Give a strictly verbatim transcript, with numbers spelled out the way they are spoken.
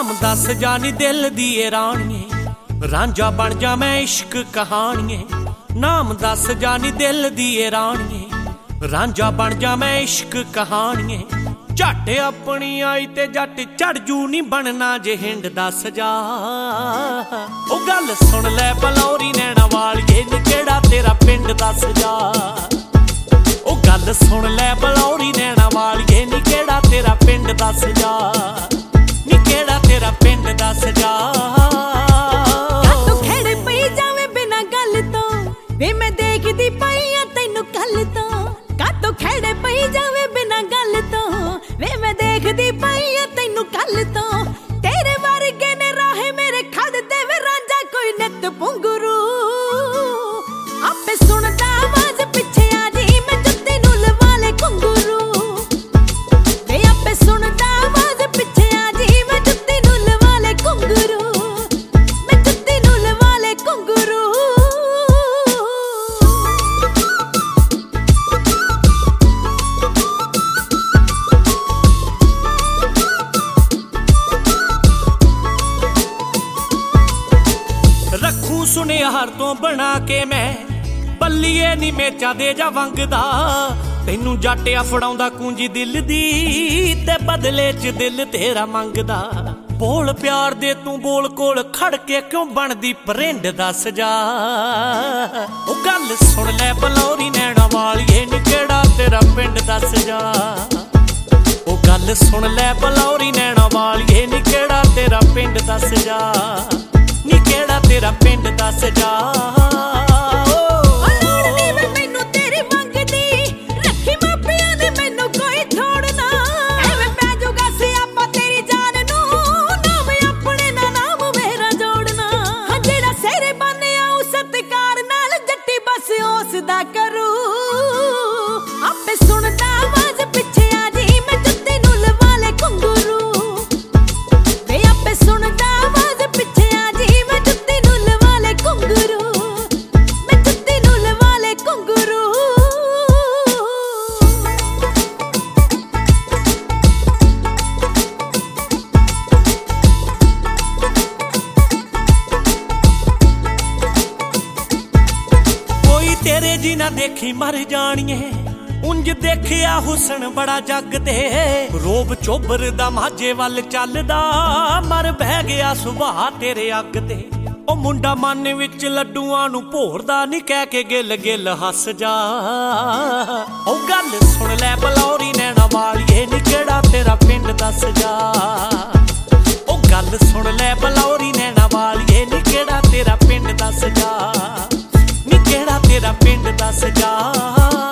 नाम दस जानी दिल दिए रानिए, रांझा बन जा मैं इश्क कहानिए। नाम दस जानी दिल दिए रानिए, रांझा बन जा मैं इश्क कहानिए। झट अपनी आई ते जट चढ़ जू नी बनना जे हिंड दस जा। ओ गल सुन लै बलौरी नैना वालिए नी केड़ा तेरा पिंड दस जा। ओ गल सुन लै बलौरी नैना वालिए नी केड़ा तेरा पिंड दस जा। नी केड़ा तेरा पिंड दस जा। तू खेड़ पई जावे बिना गल तो वे मैं देखदी पई आ तैनू कल तो। का तू खेड़ पई जावे बिना गल तो वे मैं देखदी पई आ तैनू कल तो। तेरे वर्गे ने राहे मेरे खड़ दे वे रांझा कोई नित पुंगरू। आपे सुनदा आवाज पिछे आ जी मैं जुत्ती नू लवा ले घुंगरू। वे आपे सुनदा आवाज पिछे आ जी मैं जुत्ती नू लवा ले घुंगरू। मैं जुत्ती नू लवा ले घुंगरू। रखू सुनिहार तो बना के मैं पल्लीए नी मेचा दे जा वंगदा। तैनू जाटिया फड़ाउंदा कुंजी दिल दी ते बदले च दिल तेरा मंगदा। बोल प्यार दे तू बोल कोल खड़ के क्यों बनदी परिंड दस जा। ओ गल सुन लै बलौरी नैना वालिए नी केड़ा तेरा पिंड दस जा। ओ गल सुन लै बलौरी नैना वालिए नी केड़ा तेरा पिंड दस जा। नी केड़ा तेरा पिंड दस जा। करू आपे सुनदा आवाज पिछे आ जी मैं जुत्ती नू लवा ले घुंगरू। वे आपे सुनदा आवाज पिछे आ जी मैं जुत्ती नू लवा ले घुंगरू। मैं जुत्ती नू लवा ले घुंगरू। तेरे जी ना देखी मर जानिए उंज देखिया हुसन बड़ा जग ते। रोब चोबर दा माझे वल चलदा मर बह गया सुभाह तेरे अग ते। ओ मुंडा मन विच लड्डूआं नू भोरदा नी कह के गिल गिल हस जा। ओ गल सुन लै बलौरी नैना वालिए नी केड़ा तेरा पिंड दस जा। ओ गल सुन लै बलौरी नैना वालिए नी केड़ा तेरा पिंड दस जा। नी केड़ा तेरा पिंड दस जा।